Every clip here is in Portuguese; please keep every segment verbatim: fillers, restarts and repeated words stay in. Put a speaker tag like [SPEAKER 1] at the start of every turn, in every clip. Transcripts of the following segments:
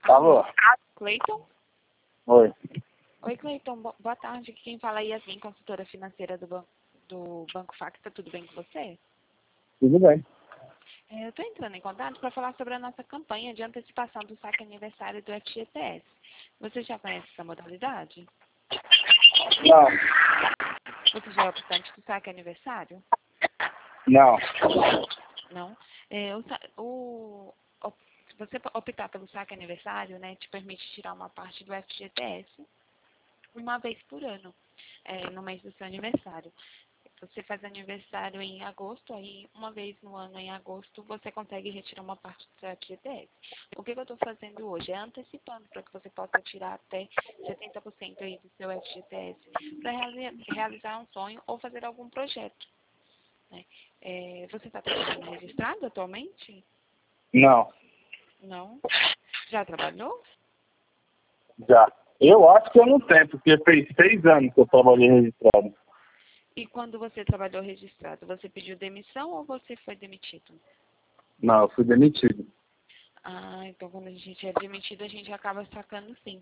[SPEAKER 1] Alô?
[SPEAKER 2] Cleiton?
[SPEAKER 1] Oi.
[SPEAKER 2] Oi, Cleiton. Bo- Boa tarde. Aqui quem fala é Yasmin, consultora financeira do, ban do Banco Facta. Tudo bem com você?
[SPEAKER 1] Tudo bem.
[SPEAKER 2] É, eu estou entrando em contato para falar sobre a nossa campanha de antecipação do saque aniversário do F G T S. Você já conhece essa modalidade?
[SPEAKER 1] Não.
[SPEAKER 2] Você já é optante do saque aniversário?
[SPEAKER 1] Não.
[SPEAKER 2] Não. É, o, sa- o, op- se você optar pelo saque aniversário, né, te permite tirar uma parte do F G T S uma vez por ano, é, no mês do seu aniversário. Você faz aniversário em agosto, aí uma vez no ano, em agosto, você consegue retirar uma parte do seu F G T S. O que, que eu estou fazendo hoje? É antecipando para que você possa tirar até setenta por cento aí do seu F G T S para realizar um sonho ou fazer algum projeto, né? É, você está trabalhando registrado atualmente?
[SPEAKER 1] Não.
[SPEAKER 2] Não? Já trabalhou?
[SPEAKER 1] Já. Eu acho que eu não tenho, porque fez seis anos que eu trabalhei registrado.
[SPEAKER 2] E quando você trabalhou registrado, você pediu demissão ou você foi demitido?
[SPEAKER 1] Não, eu fui demitido.
[SPEAKER 2] Ah, então quando a gente é demitido, a gente acaba sacando sim.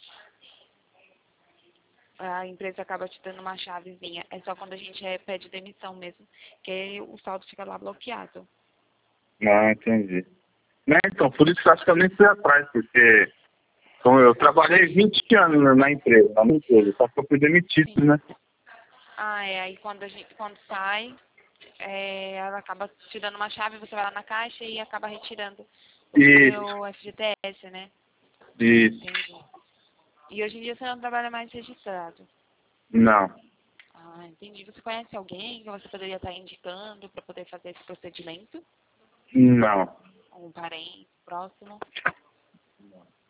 [SPEAKER 2] A empresa acaba te dando uma chavezinha. É só quando a gente é, pede demissão mesmo, que aí o saldo fica lá bloqueado.
[SPEAKER 1] Não, entendi. Né, então, por isso que eu acho que eu nem fui atrás, porque como eu trabalhei vinte anos na na empresa, na minha empresa, só que eu fui demitido,
[SPEAKER 2] Sim.
[SPEAKER 1] né?
[SPEAKER 2] Ah, é. Aí quando a gente quando sai, é, ela acaba te dando uma chave, você vai lá na caixa e acaba retirando o
[SPEAKER 1] Isso,
[SPEAKER 2] seu F G T S, né? Ah,
[SPEAKER 1] isso.
[SPEAKER 2] entendi. E hoje em dia você não trabalha mais registrado.
[SPEAKER 1] Não.
[SPEAKER 2] Ah, entendi. Você conhece alguém que você poderia estar indicando para poder fazer esse procedimento?
[SPEAKER 1] Não.
[SPEAKER 2] Um parente próximo?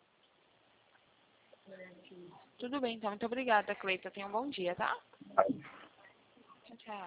[SPEAKER 2] Tudo bem, então. Muito obrigada, Cleita. Tenha um bom dia, tá?